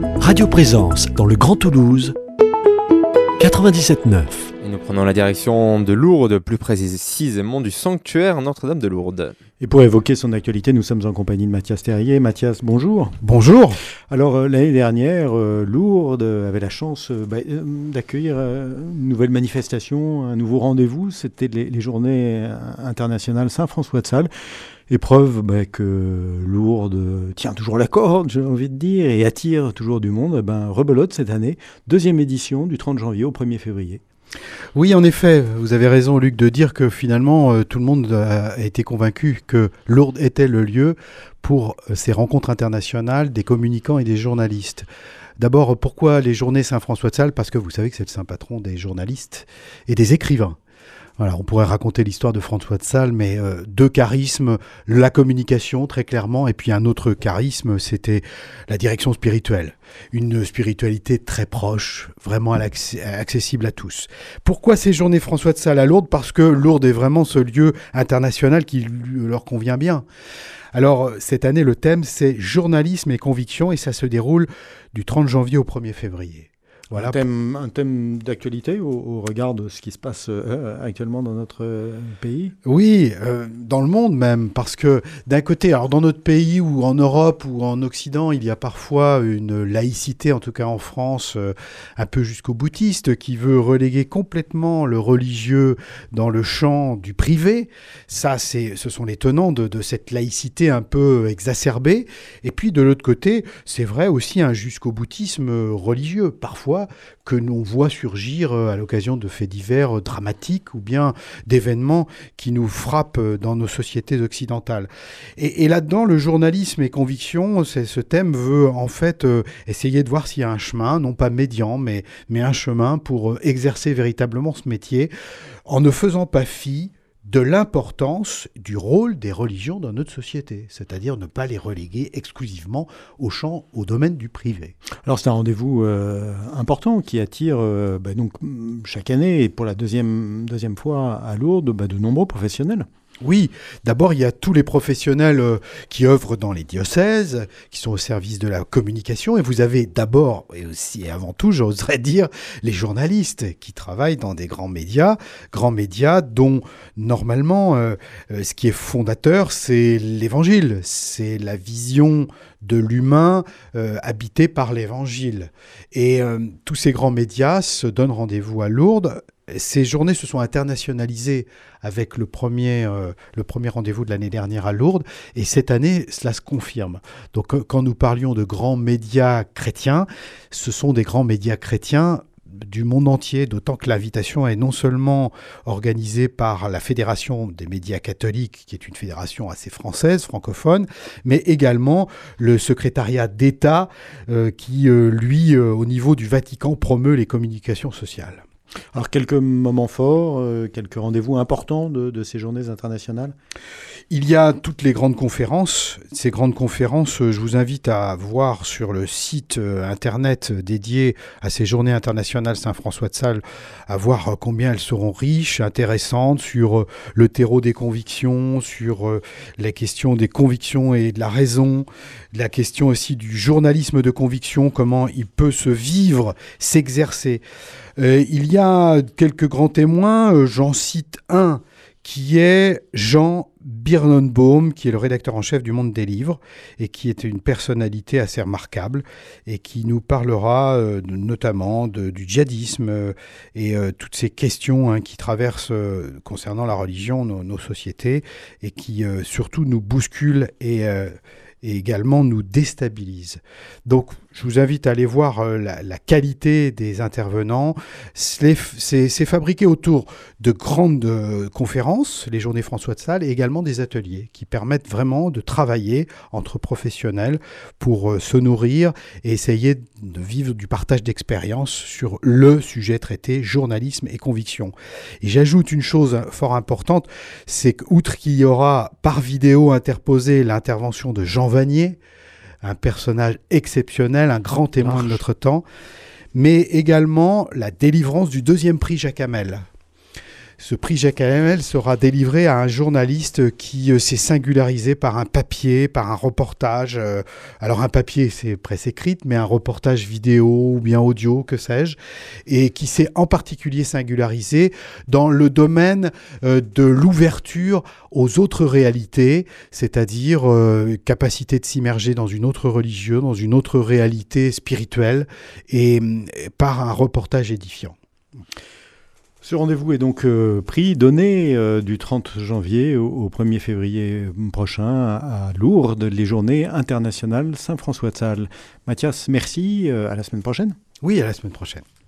Radio Présence dans le Grand Toulouse, 97.9. Et nous prenons la direction de Lourdes, plus précisément du sanctuaire Notre-Dame de Lourdes. Et pour évoquer son actualité, nous sommes en compagnie de Mathias Terrier. Mathias, bonjour. Bonjour. Alors, l'année dernière, Lourdes avait la chance d'accueillir une nouvelle manifestation, un nouveau rendez-vous. C'était les Journées internationales Saint-François de Sales. Épreuve que Lourdes tient toujours la corde, j'ai envie de dire, et attire toujours du monde. Rebelote cette année, deuxième édition du 30 janvier au 1er février. Oui, en effet, vous avez raison, Luc, de dire que finalement, tout le monde a été convaincu que Lourdes était le lieu pour ces rencontres internationales des communicants et des journalistes. D'abord, pourquoi les Journées Saint-François de Sales ? Parce que vous savez que c'est le saint patron des journalistes et des écrivains. Voilà, on pourrait raconter l'histoire de François de Sales, mais deux charismes, la communication très clairement, et puis un autre charisme, c'était la direction spirituelle. Une spiritualité très proche, vraiment accessible à tous. Pourquoi ces Journées François de Sales à Lourdes ? Parce que Lourdes est vraiment ce lieu international qui leur convient bien. Alors, cette année, le thème, c'est journalisme et conviction, et ça se déroule du 30 janvier au 1er février. Voilà. Un thème d'actualité au regard de ce qui se passe actuellement dans notre pays ? Oui, dans le monde même, parce que d'un côté, alors dans notre pays ou en Europe ou en Occident, il y a parfois une laïcité, en tout cas en France, un peu jusqu'au boutiste, qui veut reléguer complètement le religieux dans le champ du privé. Ça, ce sont les tenants de cette laïcité un peu exacerbée. Et puis de l'autre côté, c'est vrai aussi un jusqu'au boutisme religieux, parfois, que l'on voit surgir à l'occasion de faits divers dramatiques ou bien d'événements qui nous frappent dans nos sociétés occidentales. Et là-dedans, le journalisme et conviction, ce thème veut en fait essayer de voir s'il y a un chemin, non pas médian, mais un chemin pour exercer véritablement ce métier en ne faisant pas fi de l'importance du rôle des religions dans notre société, c'est-à-dire ne pas les reléguer exclusivement au domaine du privé. Alors c'est un rendez-vous important qui attire donc chaque année et pour la deuxième fois à Lourdes de nombreux professionnels. Oui, d'abord il y a tous les professionnels qui œuvrent dans les diocèses, qui sont au service de la communication, et vous avez d'abord et aussi et avant tout, j'oserais dire, les journalistes qui travaillent dans des grands médias dont normalement ce qui est fondateur, c'est l'évangile, c'est la vision de l'humain habité par l'évangile. Et tous ces grands médias se donnent rendez-vous à Lourdes. Ces journées se sont internationalisées avec le premier rendez-vous de l'année dernière à Lourdes, et cette année, cela se confirme. Donc quand nous parlions de grands médias chrétiens, ce sont des grands médias chrétiens du monde entier, d'autant que l'invitation est non seulement organisée par la Fédération des médias catholiques, qui est une fédération assez française, francophone, mais également le secrétariat d'État qui, lui, au niveau du Vatican, promeut les communications sociales. Alors, quelques moments forts, quelques rendez-vous importants de ces journées internationales ? Il y a toutes les grandes conférences. Ces grandes conférences, je vous invite à voir sur le site internet dédié à ces journées internationales Saint-François de Sales, à voir combien elles seront riches, intéressantes, sur le terreau des convictions, sur la question des convictions et de la raison, la question aussi du journalisme de conviction, comment il peut se vivre, s'exercer. Il y a quelques grands témoins, j'en cite un qui est Jean Birnenbaum, qui est le rédacteur en chef du Monde des Livres et qui est une personnalité assez remarquable et qui nous parlera notamment du djihadisme et toutes ces questions qui traversent concernant la religion nos sociétés et qui surtout nous bousculent et également nous déstabilisent. Donc, je vous invite à aller voir la qualité des intervenants. C'est fabriqué autour de grandes conférences, les Journées François de Sales, et également des ateliers qui permettent vraiment de travailler entre professionnels pour se nourrir et essayer de vivre du partage d'expériences sur le sujet traité, journalisme et conviction. Et j'ajoute une chose fort importante, c'est qu'outre qu'il y aura par vidéo interposée l'intervention de Jean Vanier, un personnage exceptionnel, un grand témoin de notre temps, mais également la délivrance du 2e prix Jacques Hamel. Ce prix Jacques Hamel sera délivré à un journaliste qui s'est singularisé par un papier, par un reportage. Alors un papier, c'est presse écrite, mais un reportage vidéo ou bien audio, que sais-je, et qui s'est en particulier singularisé dans le domaine de l'ouverture aux autres réalités, c'est-à-dire capacité de s'immerger dans une autre religion, dans une autre réalité spirituelle, et par un reportage édifiant. Ce rendez-vous est donc donné du 30 janvier au 1er février prochain à Lourdes, les journées internationales Saint-François de Sales. Mathias, merci, à la semaine prochaine. Oui, à la semaine prochaine.